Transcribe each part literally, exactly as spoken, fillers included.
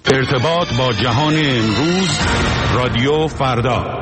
ارتباط با جهان امروز، رادیو فردا.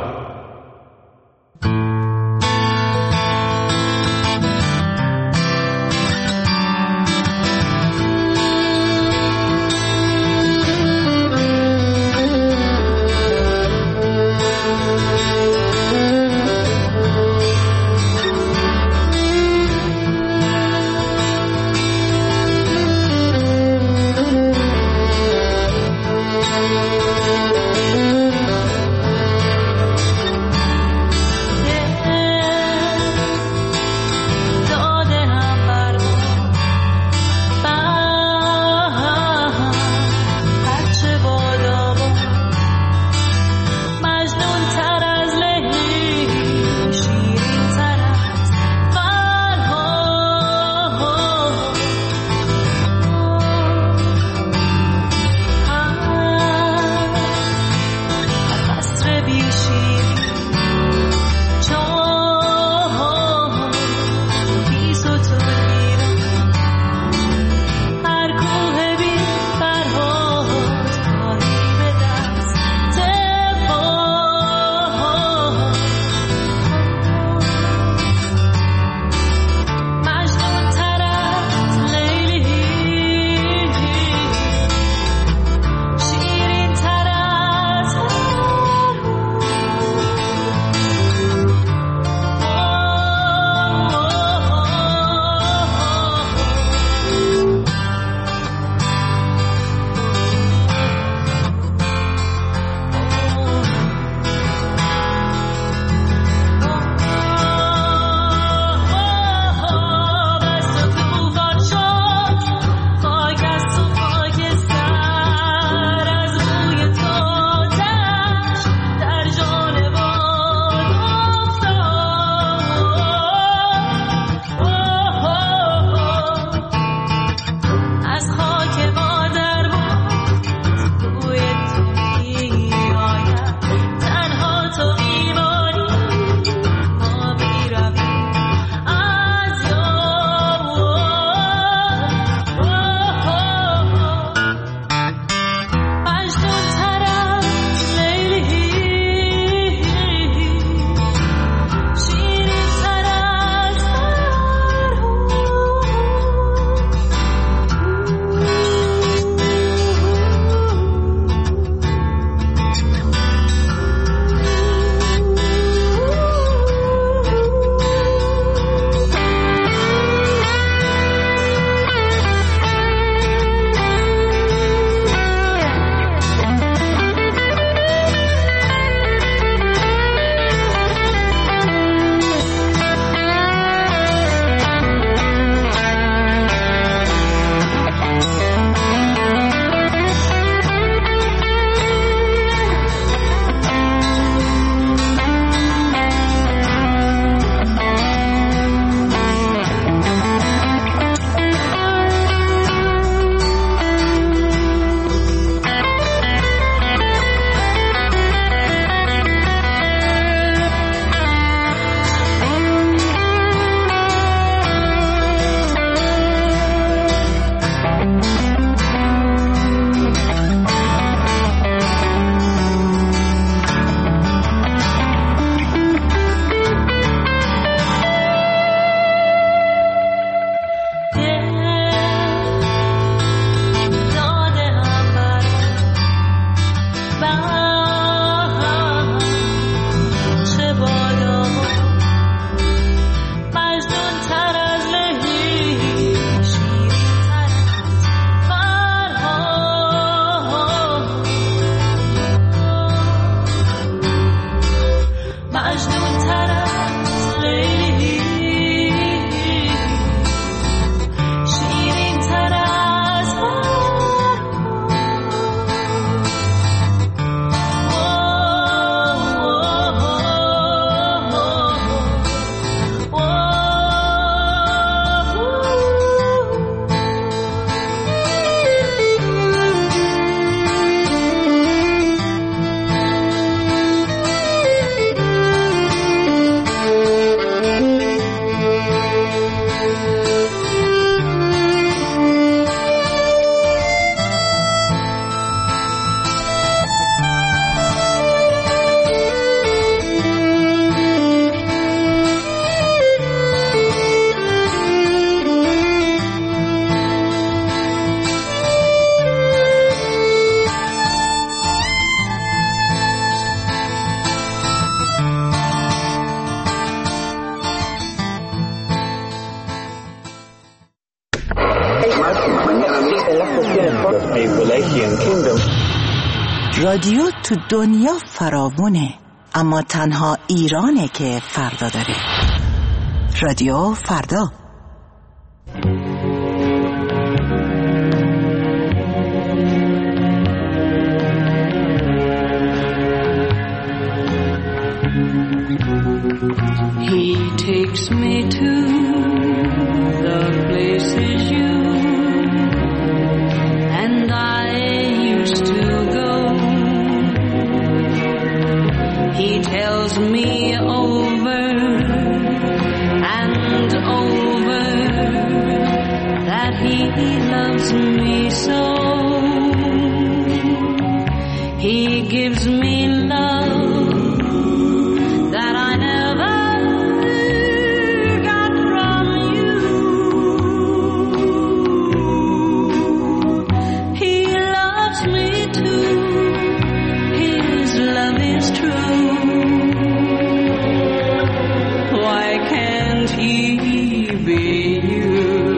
رادیو تو دنیا فراوونه، اما تنها ایرانه که فردا داره. رادیو فردا. He takes me to the places you and I used to go. He tells me over and over that he loves me so. He gives me love that I never got from you. He loves me too. His love is true. Why can't he be you?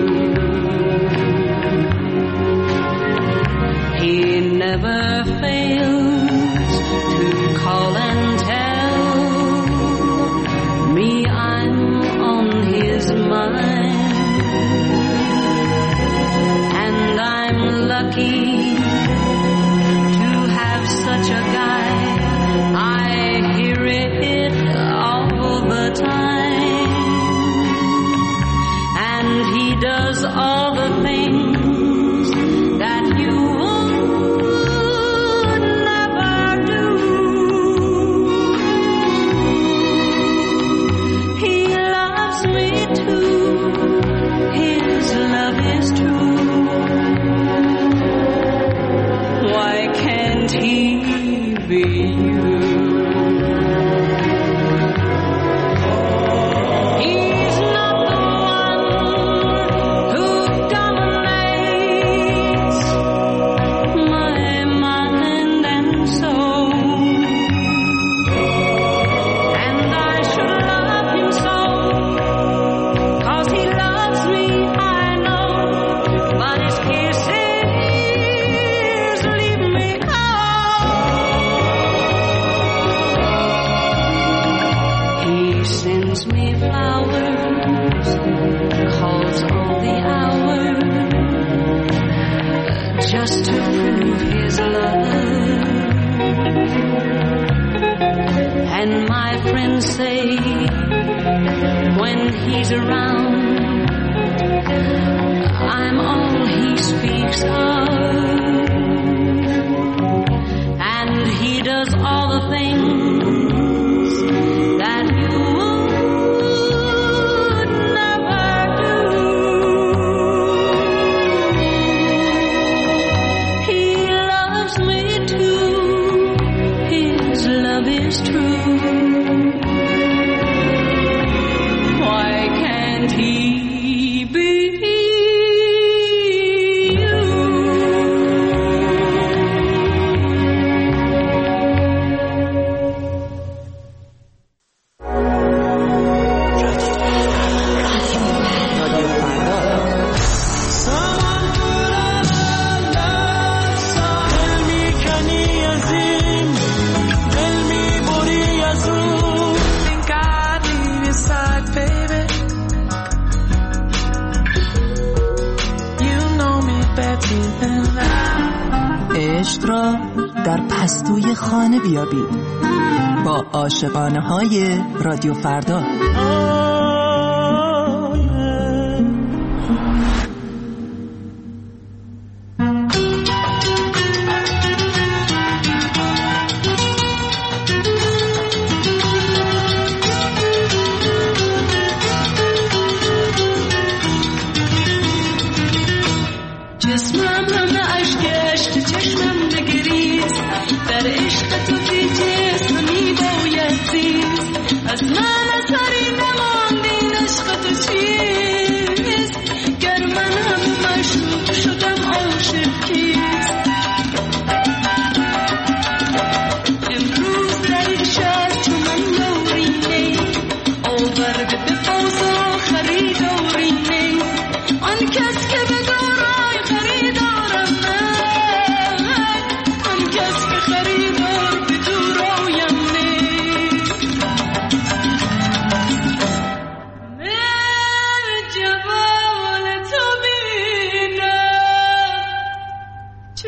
He never fails to call and tell me I'm on his mind, and I'm lucky to have such a guy. I hear it all the time, and he does all the things that you would never do. He loves me too. His love is true. Why can't he be you? He's not the one who dominates my mind and soul, and I should love him so, 'cause he loves me, I know, but his kisses leave me cold. He sends me flowers, calls all the hours, just to prove his love. And my friends say when he's around, I'm all he speaks of. And he does all the things that you would never do. He loves me too. His love is true. Why can't he be you? عشق را در پستوی خانه بیابید با عاشقانه های رادیو فردا. از من اثری نماند.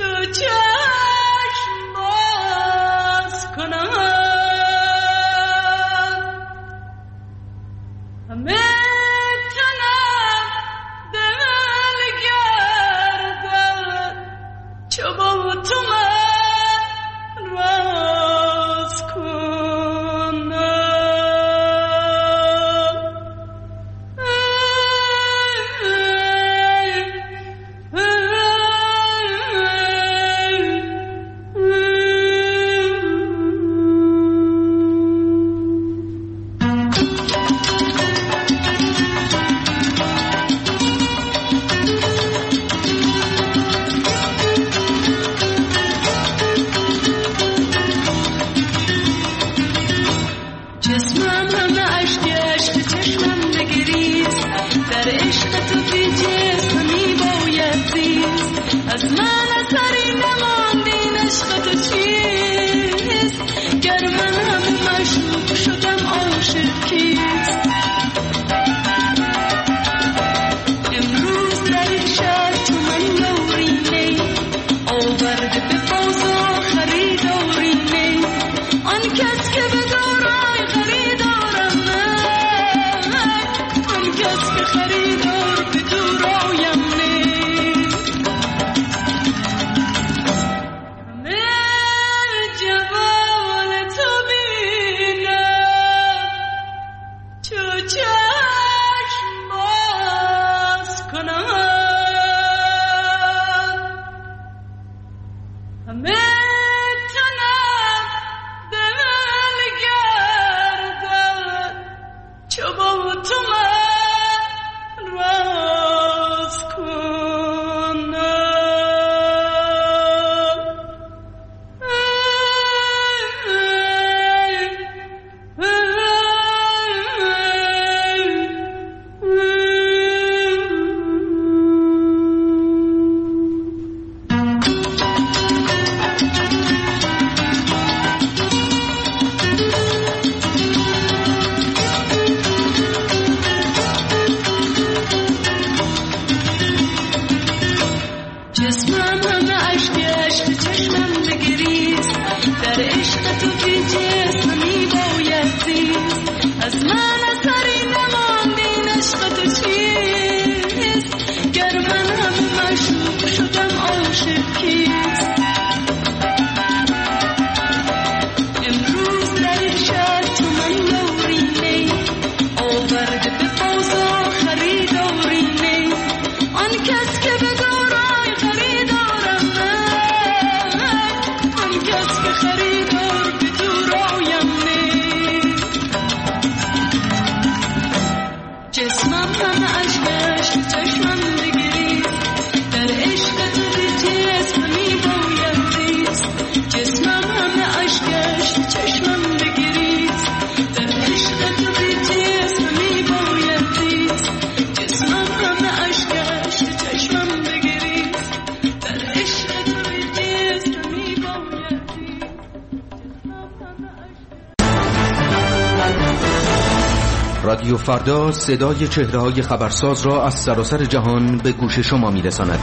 رادیو فردا صدای چهره‌های خبرساز را از سراسر جهان به گوش شما می‌رساند.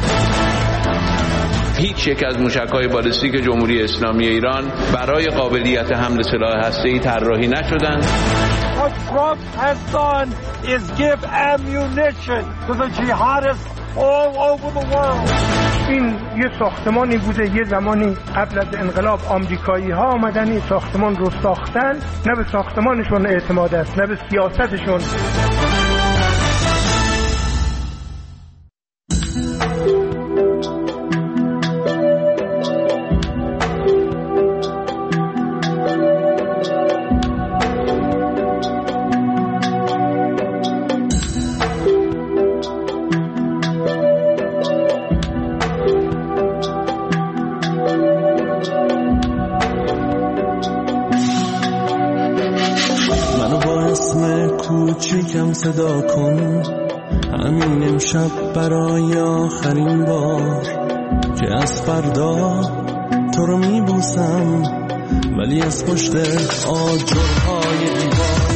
هیچ یک از موشک‌های بالستیک جمهوری اسلامی ایران برای قابلیت حمل سلاح هسته‌ای طراحی نشدند. What Trump has done is give ammunition to the jihadists all over the world. این یه ساختمانی بوده یه زمانی قبل از انقلاب آمریکایی ها آمدن این ساختمان رو ساختن، نه به ساختمانشون اعتماد است نه به سیاستشون. کوچیکم صدا کن، همین امشب برای آخرین بار که از فردا تو رو میبوسم، ولی از پشت آجرهای دیوار.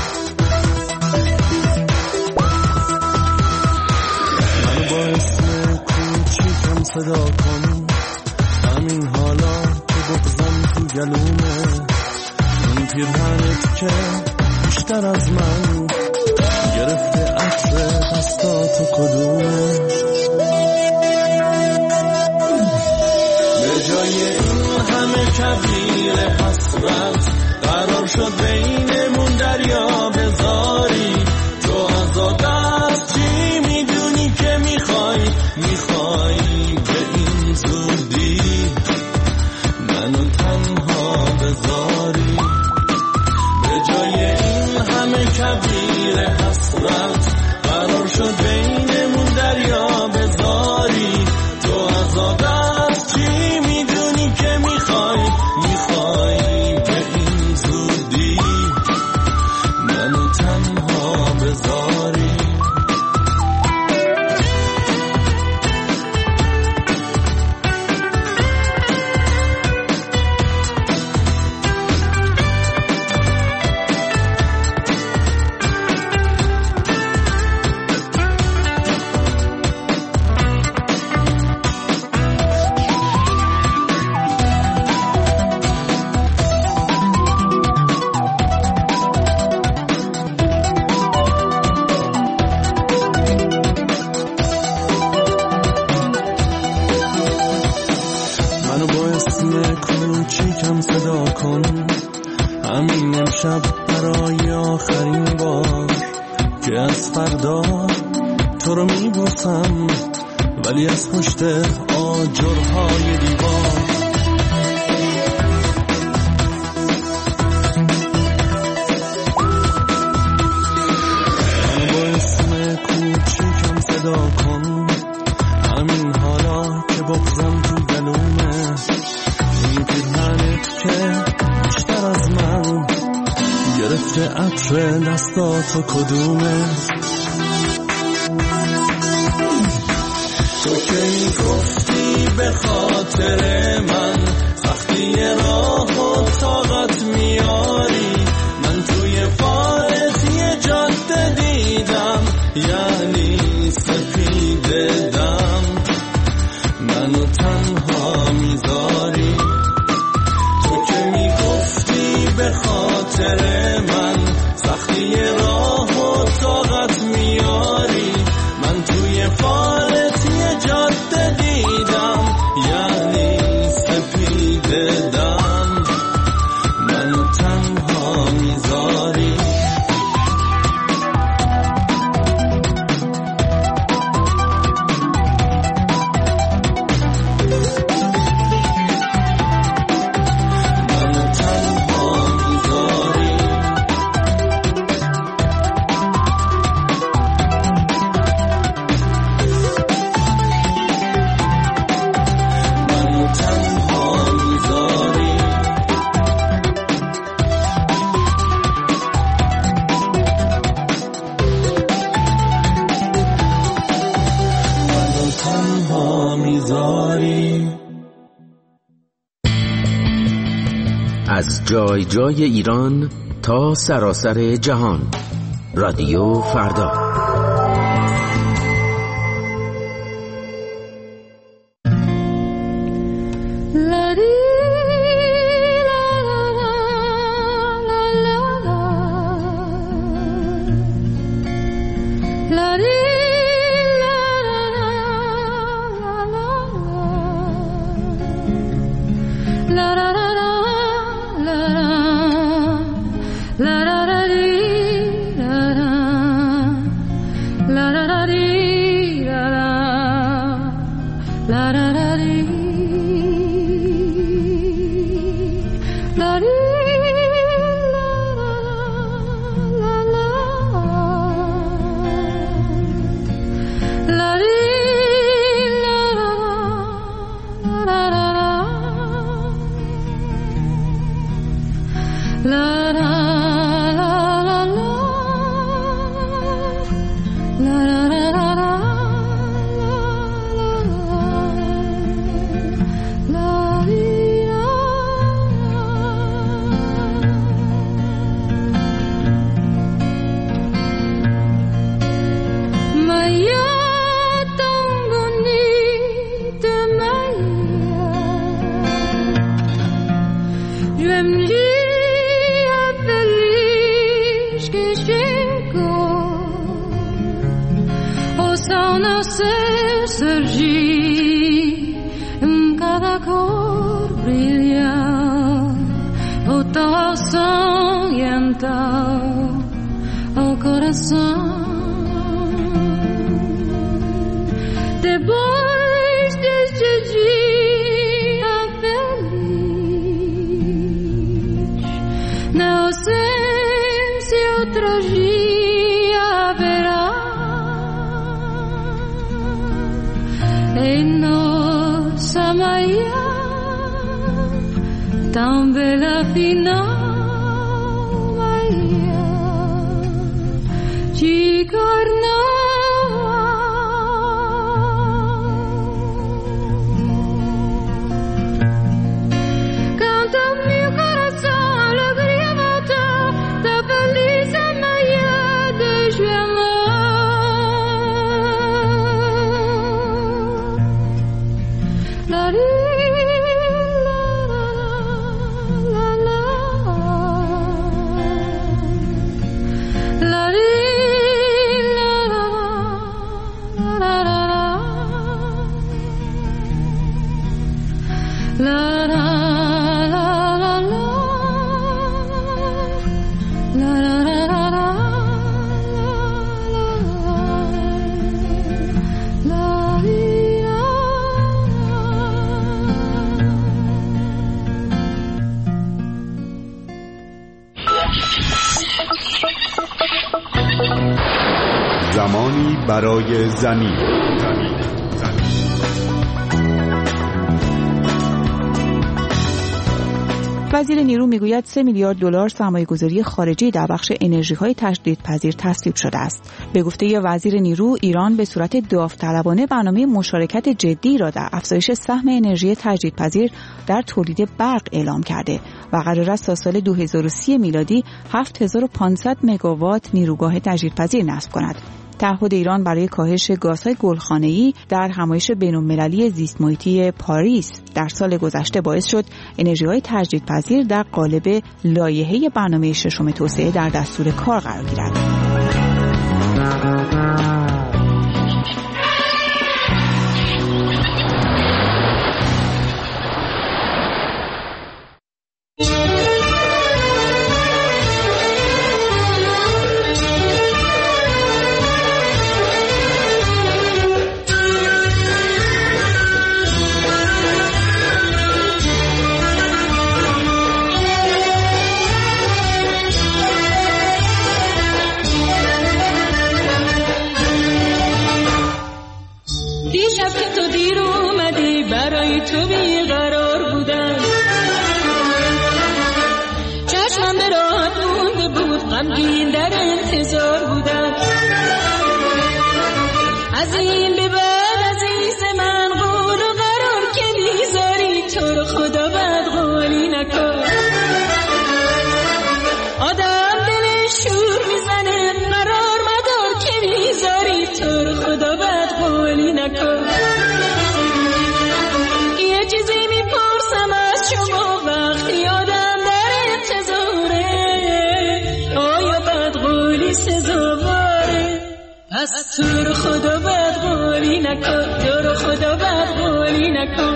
منو با اسم صدا کن، همین حالا که بغضم تو گلومه، اون پیرهنت که بیشتر از من گرفته عطر دستاتو کدومه. به جای این همه کویر حسرت قرار شد بینمون دریا بذاری، تو از آدست چی میدونی که میخوای، میخوای به این زودی منو تنها بذاری. به جای این همه کویر حسرت قرار شد بینمون دریا بذاری، تو از آدست چی میدونی که میخوای، میخوای به این زودی منو تنها بذاری. همین امشب برای آخرین بار که از فردا تو رو میبوسم، ولی از پشت آجرهای دیوار. منو با اسم کوچیکم صدا کن، همین حالا که بغضم تو گلومه، این پیرهنت که بیشتر از من گرفته عطر دستاتو کدومه. تو که گفتی به خاطر من سختی راه و طاقت میاری، من توی فارس یه جاده دیدم، یعنی سپید دم منو تنها میذاری. تو که میگفتی به خاطر من سختی راه و طاقت میاری، من توی فارس یه جاده دیدم، یعنی سپید دم منو تنها میذاری. از جای جای ایران تا سراسر جهان، رادیو فردا. la cor brillant au temps sanguintant au corazón depois deste dia feliz na ausência outro dia haverá em nossa manhã tão bela final manhã de carnaval. Canta meu coração alegria volta da feliz manhã de João. La la la la la زمانی برای زمین. وزیر نیرو میگوید سه میلیارد دلار سرمایه‌گذاری خارجی در بخش انرژی‌های تجدیدپذیر تصویب شده است. به گفته وزیر نیرو، ایران به صورت داوطلبانه برنامه مشارکت جدی را در افزایش سهم انرژی تجدیدپذیر در تولید برق اعلام کرده و قرار است تا سال دو هزار و سی میلادی هفت هزار و پانصد مگاوات نیروگاه تجدیدپذیر نصب کند. تعهد ایران برای کاهش گازهای گلخانه‌ای در همایش بین‌المللی زیست محیطی پاریس در سال گذشته باعث شد انرژی‌های تجدیدپذیر در قالب لایحه برنامه ششم توسعه در دستور کار قرار گیرد. تو رو خدا بد قولی نکن، تو رو خدا بد قولی نکن.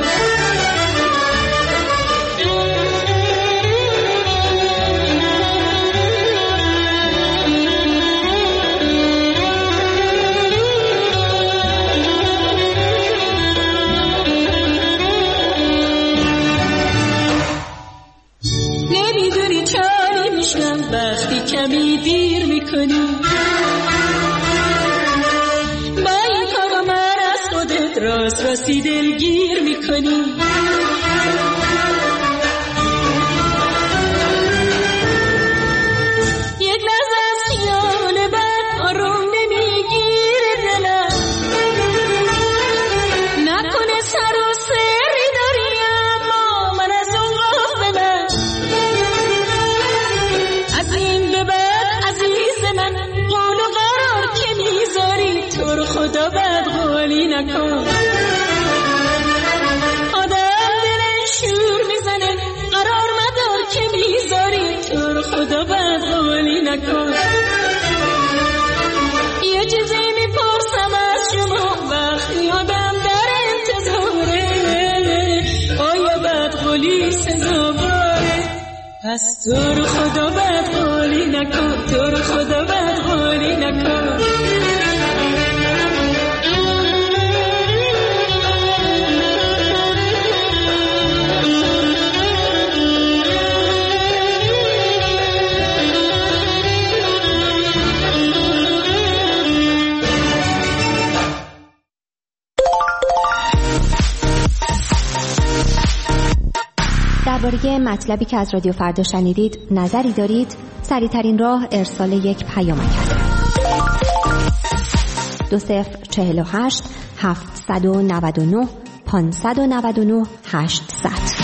نمیدونی چاری میشم وقتی کمی دیر میکنی، راست راستی دلگیر میکنی. یک لحظه از خیال بد آروم نمیگیره دلم، نکنه سر و سری داری اما من از اون غافلم. از این به بعد عزیز من قول و قرار که میذاری تو رو خدا بد قولی نکن. خدا بد قولی نکن. یه چیزی میپرسم از شما وقتی آدم در انتظاره، پس تو رو خدا بد قولی نکن، تو رو خدا بد قولی نکن. درباره مطلبی که از رادیو فردا شنیدید نظری دارید؟ سریع‌ترین راه ارسال یک پیامک است. دو صفر چهل و هشت هفتصد و نود و نه پانصد و نود و نه هشتصد.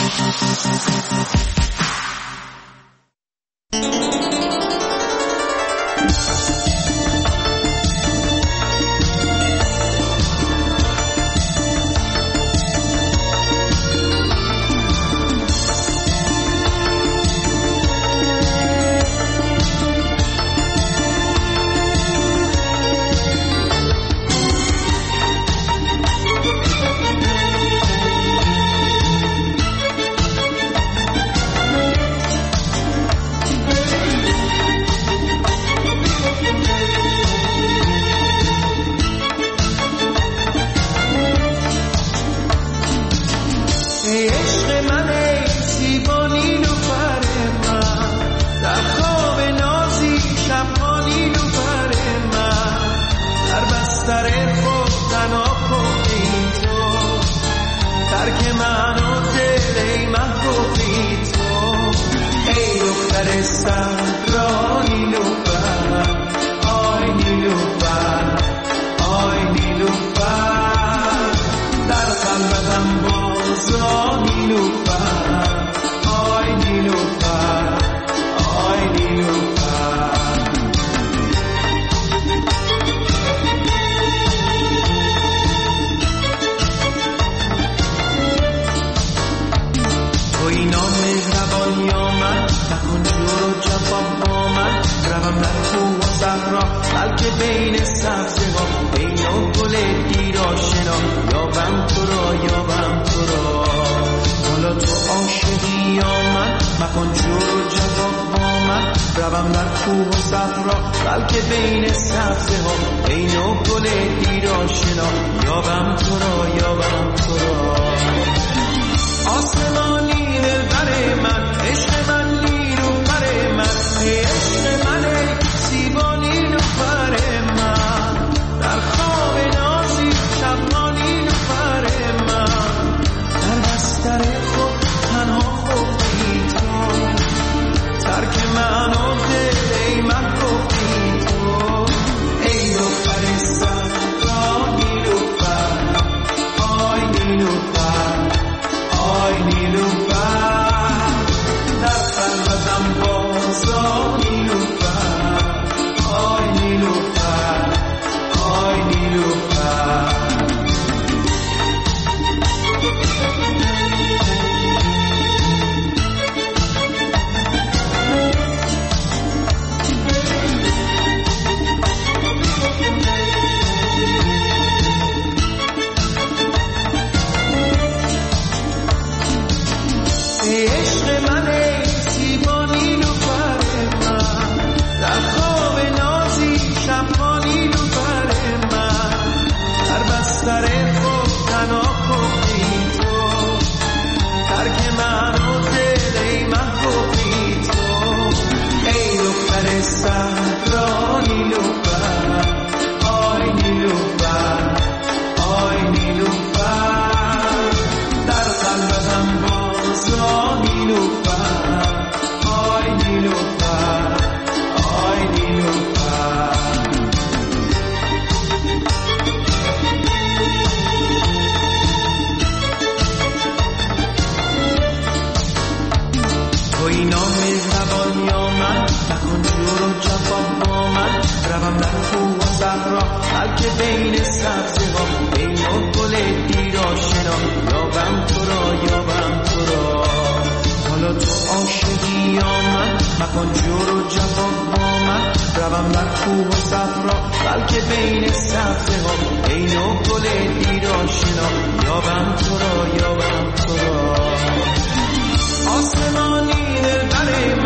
آسمانی دل بر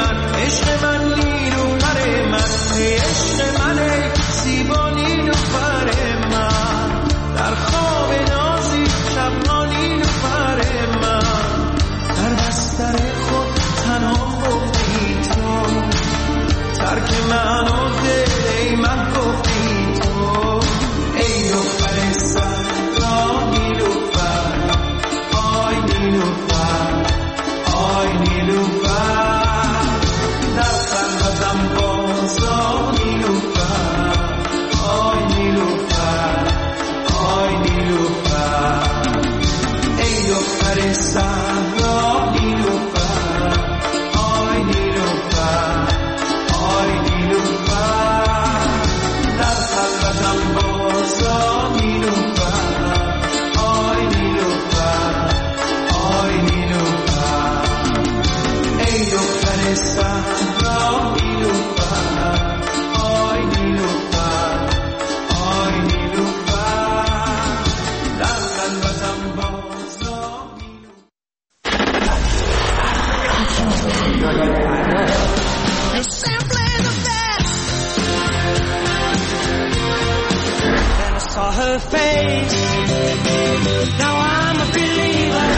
Now I'm a believer.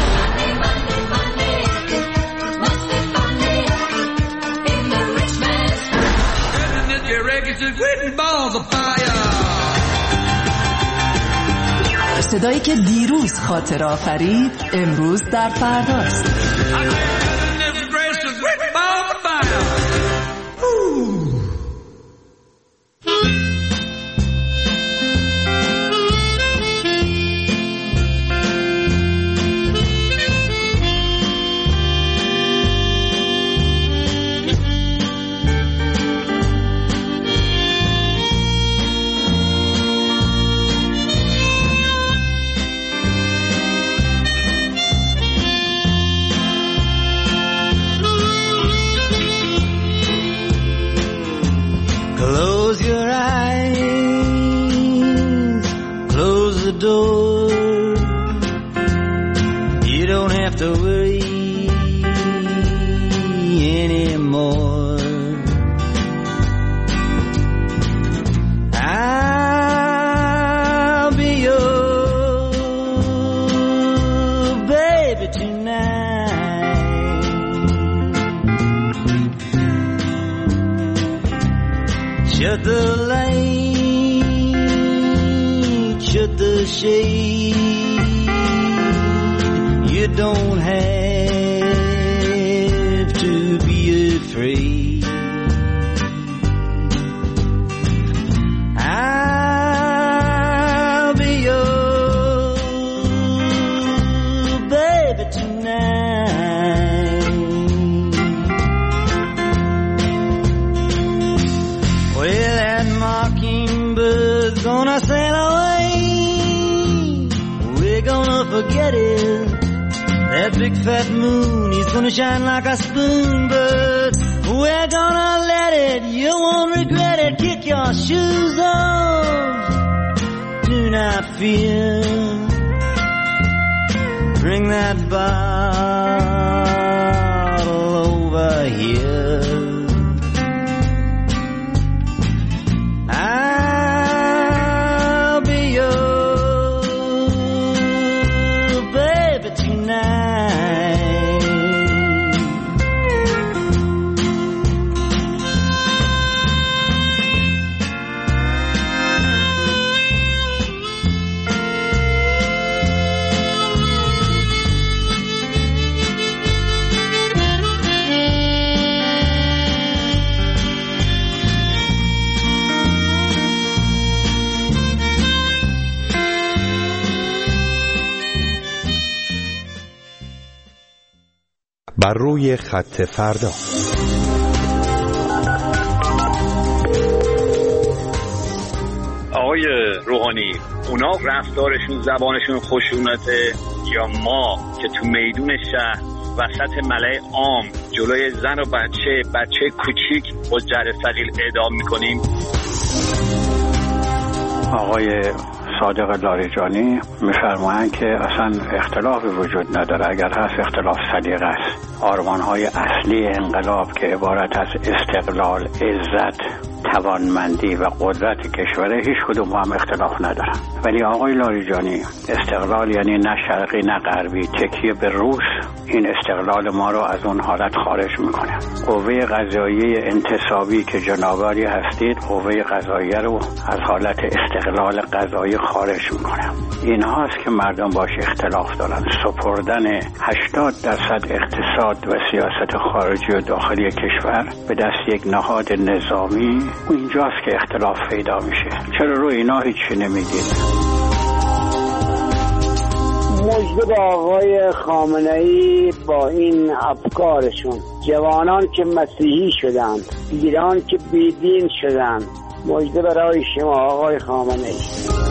صدایی که دیروز خاطر آفرید امروز در فرداست. Close your eyes, close the door. You don't have to worry anymore. I'll be your baby tonight. Shut the light, shut the shade. You don't have to be afraid. I'll be your baby tonight. Well, that mockingbird's gonna sail away. We're gonna forget it. That big fat moon, he's gonna shine like a spoon, but we're gonna let it. You won't regret it. Kick your shoes off. Do not fear. Bring that bottle over here. I'll be your baby tonight. بر روی خط فردا. آقای روحانی، اونا رفتارشون زبانشون خشونته یا ما که تو میدون شهر وسط ملأ عام جلوی زن و بچه بچه کوچیک با جر ثقیل اعدام میکنیم؟ آقای صادق لاریجانی میفرمایند که اصلا اختلافی وجود نداره. اگر هست اختلاف سلیقه است. آرمان‌های اصلی انقلاب که عبارت از استقلال، عزت، توانمندی و قدرت کشوره هیچ کدوم هم اختلاف ندارن. ولی آقای لاریجانی، استقلال یعنی نه شرقی نه غربی، تکیه به روس این استقلال ما رو از اون حالت خارج میکنه. قوه قضاییه انتصابی که جنابالی هستید، قوه قضاییه رو از حالت استقلال قضایی خارج میکنه. این هاست که مردم باش اختلاف دارن. سپردن هشتاد درصد اقتصاد و سیاست خارجی و داخلی کشور به دست یک نهاد نظامی، اینجاست که اختلاف پیدا میشه. چرا رو اینا هیچی نمیگید؟ مژده به آقای خامنه‌ای با این افکارشون. جوانان که مسیحی شدند، ایران که بیدین شدند. مژده برای شما آقای خامنه‌ای.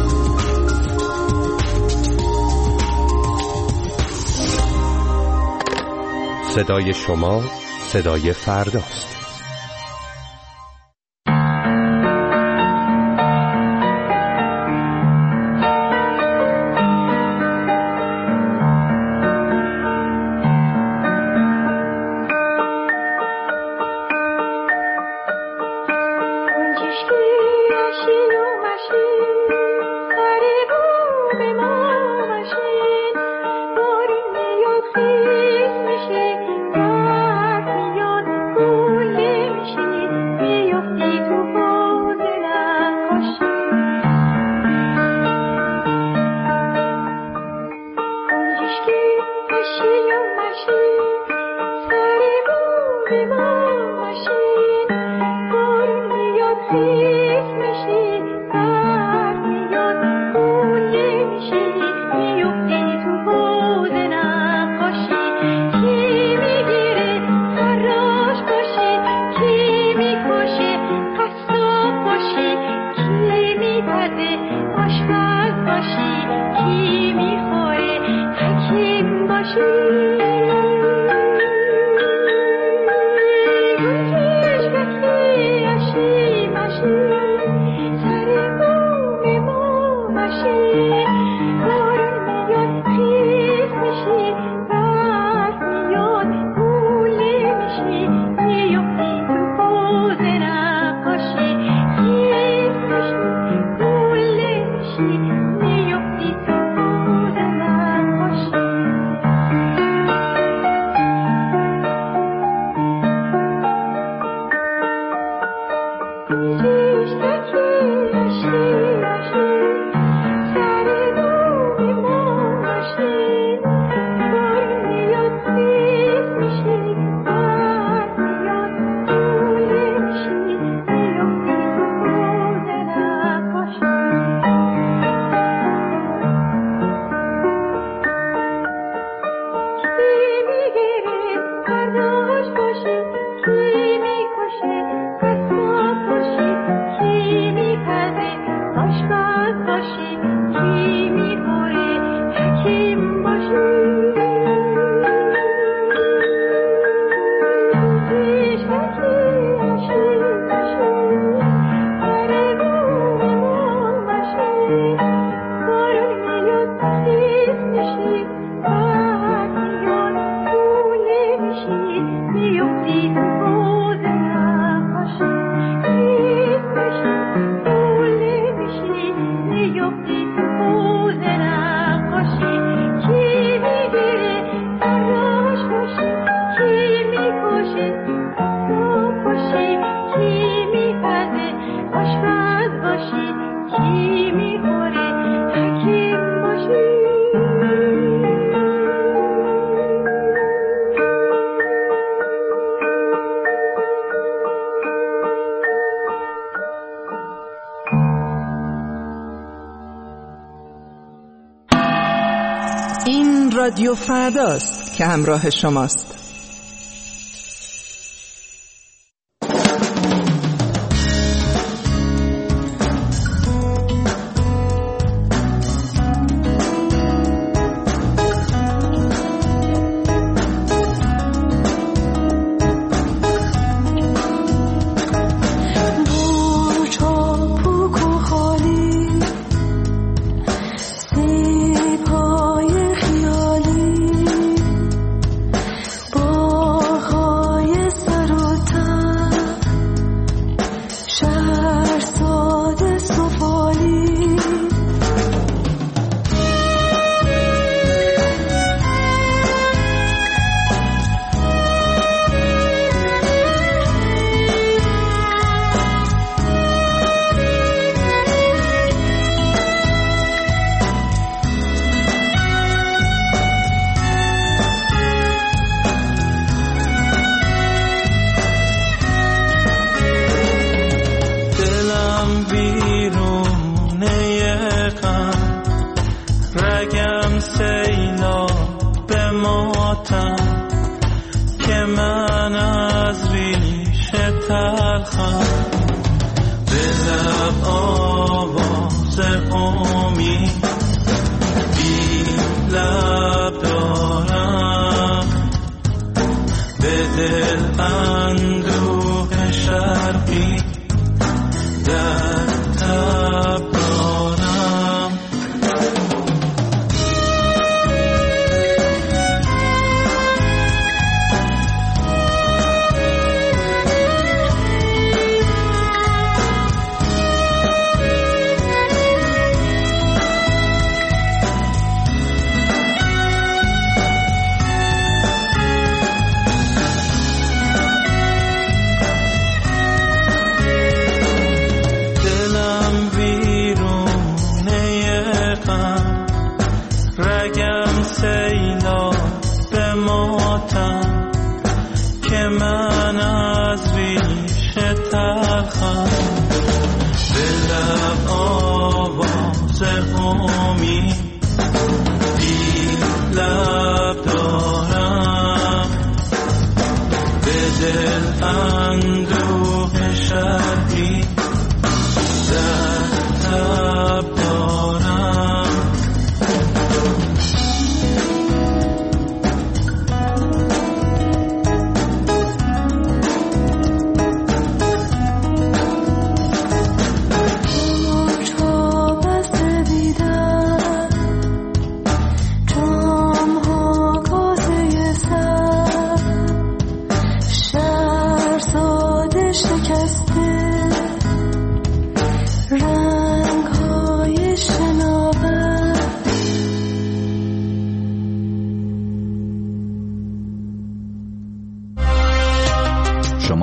صدای شما صدای فرداست. Thank you. رادیو فرداست که همراه شماست.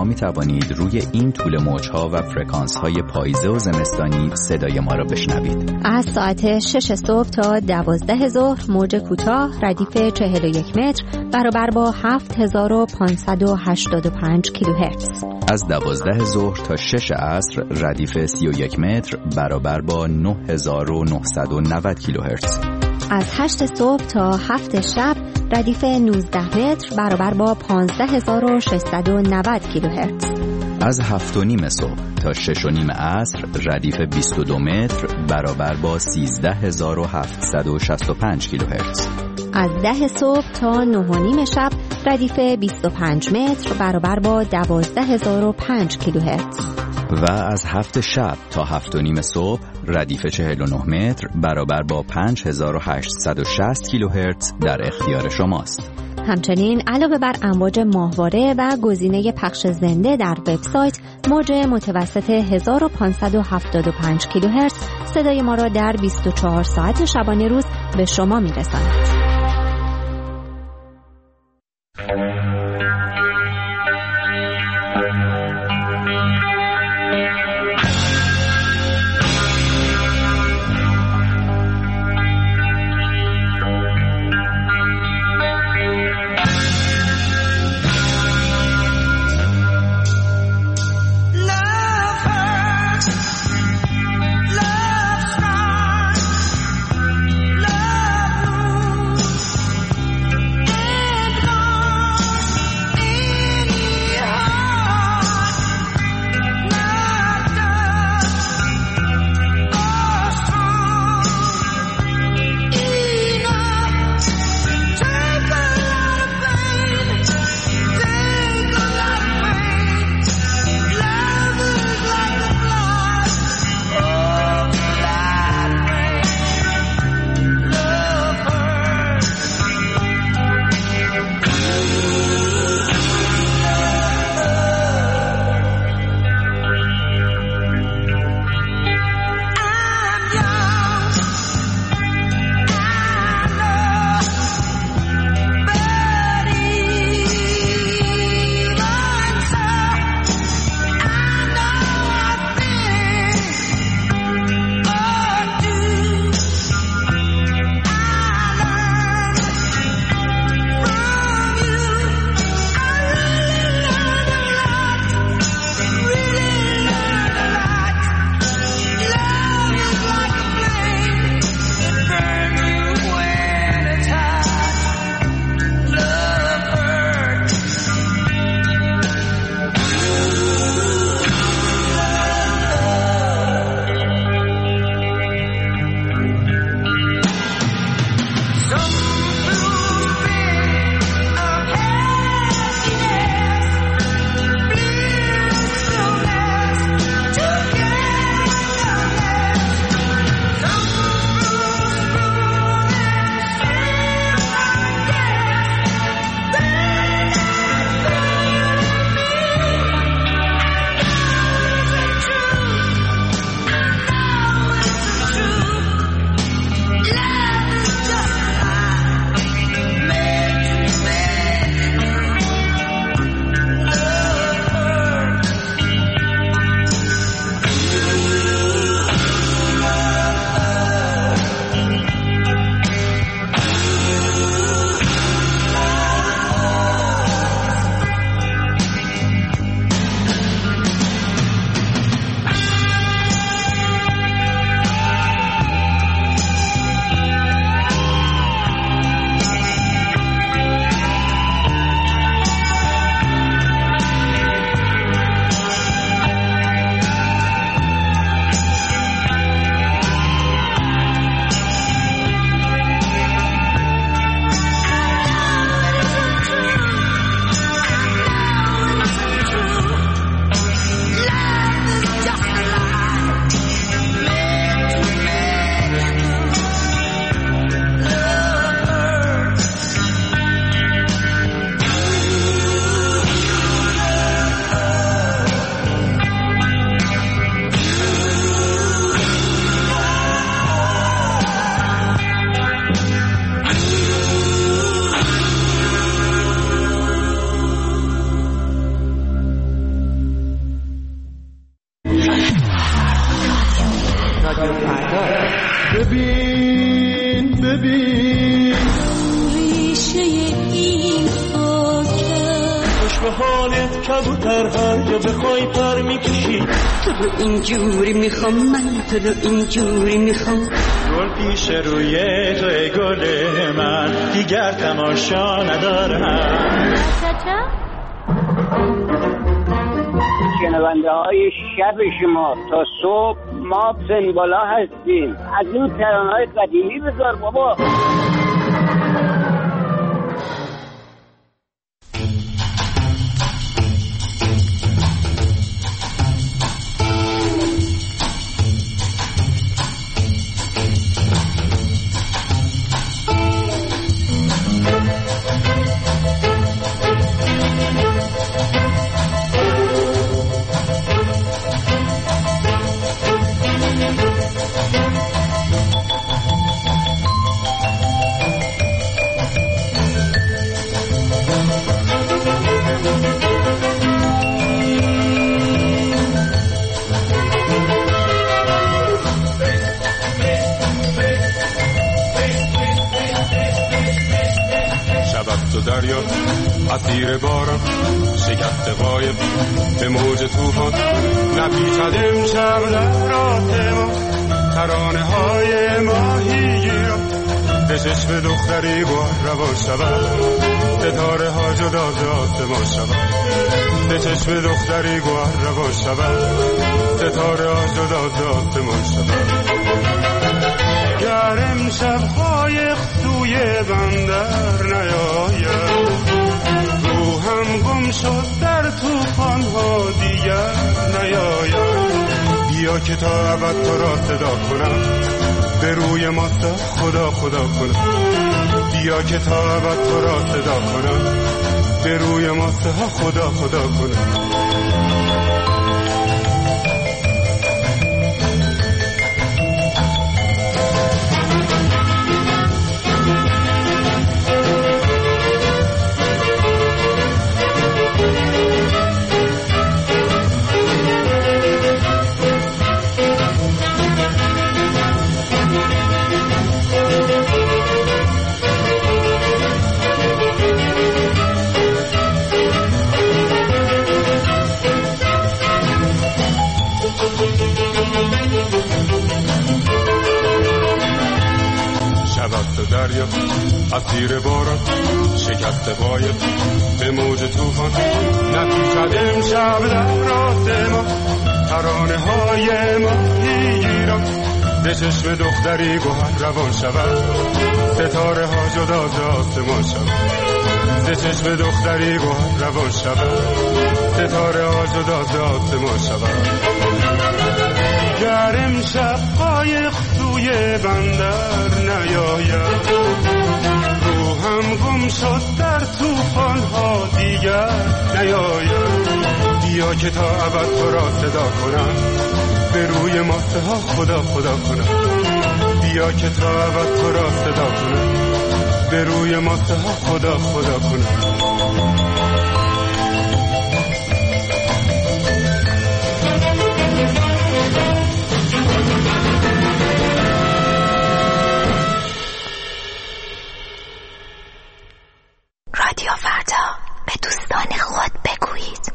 شما می توانید روی این طول موج‌ها و فرکانس‌های پاییزه و زمستانی صدای ما را بشنوید. از ساعت شش صبح تا دوازده ظهر موج کوتاه ردیف چهل و یک متر برابر با هفت هزار و پانصد و هشتاد و پنج کیلوهرتز. از دوازده ظهر تا شش عصر ردیف سی و یک متر برابر با نه هزار و نهصد و نود کیلوهرتز. از هشت صبح تا هفت شب ردیف نوزده متر برابر با پانزده هزار و ششصد و نود کیلوهرتز. از هفت و نیم صبح تا شش و نیم عصر ردیف بیست و دو متر برابر با سیزده هزار و هفتصد و شصت و پنج کیلوهرتز. از ده صبح تا نه و نیم شب ردیف بیست و پنج متر برابر با دوازده هزار و پنج کیلوهرتز. و از هفت شب تا هفت و نیم صبح ردیف چهل و نه متر برابر با پنج هزار و هشتصد و شصت کیلوهرتز در اختیار شماست. همچنین علاوه بر امواج ماهواره و گزینه پخش زنده در وبسایت، موج متوسط هزار و پانصد و هفتاد و پنج کیلوهرتز صدای ما را در بیست و چهار ساعت شبانه روز به شما می‌رساند. Love به حالت کبوتر هر جا بخوای پر میکشی. تو رو اینجوری میخوام من، تو رو اینجوری میخوام. گل پیش روی تو ای گل من، دیگر تماشا ندارم. شنونده های شب شما تا صبح ما سنبالا هستیم. از این ترانه های قدیمی بذار بابا. دریا اسیر باران شکست قایب به موج طوفان نپیچد امشب در راه ما ترانه های ماهیگیران به چشم دختری بار روان شود ستاره ها جدا ز آسمان شود به چشم دختری بار روان شود ستاره ها جدا ز آسمان شود گر امشب های سوی بندر نیاید روحم گم شد در طوفان ها دیگر نیاید بیا که تا ابد تو را صدا کنم به روی ماست خدا خدا کنم بیا که تا ابد تو را صدا کنم به روی ماست خدا خدا کنم دریا اسیر باران شکست قایب به موج طوفان نپیچد امشب در راه ما ترانه های ماهیگیران به چشم دختری گوهر روان شود ستاره ها جدا ز آسمان شود به چشم دختری گوهر روان شود ستاره ها جدا ز آسمان شود گر امشب قایق سوی بندر نیاید روحم گم شد در طوفان ها دیگر نیاید بیا که تا ابد تو را صدا کنم به روی ماسته ها خدا خدا کنم بیا که تا ابد تو را صدا کنم به روی ماسته ها خدا خدا کنم رادیو فردا به دوستان خود بگویید.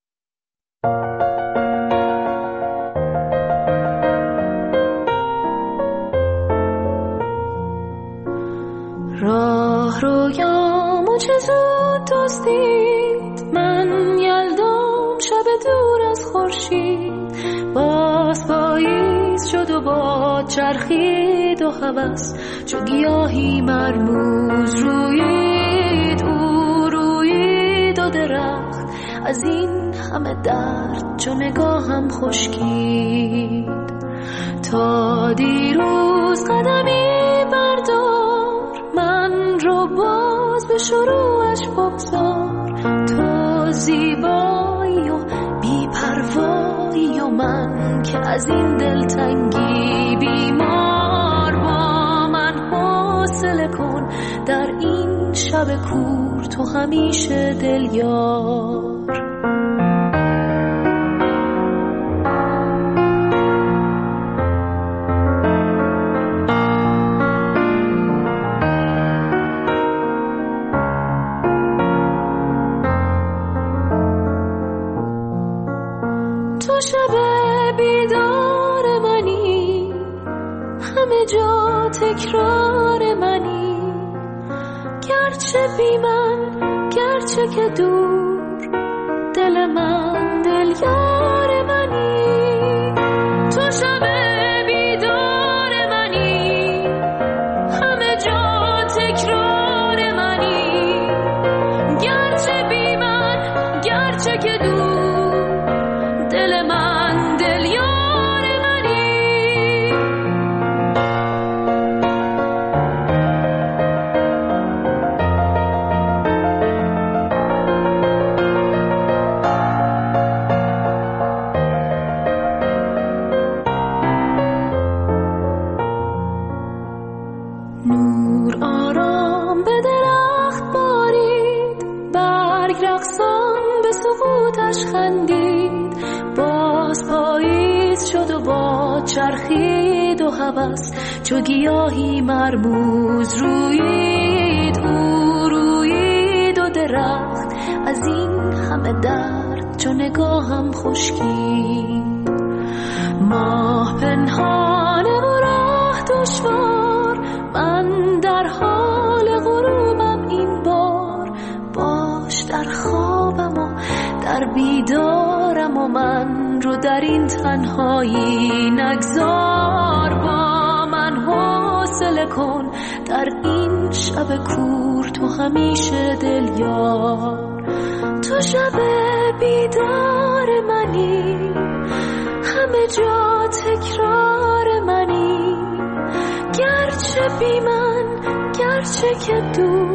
راه رویامو چه زود دزدید من یلدام شب دور از خورشید باز پاییز شد و باد چرخید و هوس چو گیاهی مرموز رویید او رویید و درخت از این همه درد چو نگاهم خشکید تا دیروز قدمی بردار من رو باز به شروعش بگذار تو زیبایی و بی‌پروایی و من که از این دلتنگی بیمار با من حوصله کن در این شب کور تو همیشه دلیار تو شب بیدار منی، همه جا تکرار منی، گرچه بی من گرچه که دور، دل من دل یار منی. تو شب بیدار منی، همه جا تکرار منی، گرچه بی من گرچه که دور، دل من دل یار منی. نور آرام به درخت بارید، برگ رقصان به سقوطش خندید، باز پاییز شد و باد چرخید و هوس چو گیاهی مرموز رویید. او رویید و درخت از این همه درد چو نگاهم خشکید. ماه پنهانه و راه دشوار، من در حال غروبم این بار، باش در خوابم و در بیدارم و من رو در این تنهایی نگذار. با من حوصله کن در این شب کور، تو همیشه دل یار. تو شب بیدار منی، همه جا تکرار منی، گرچه بی من گرچه که دور،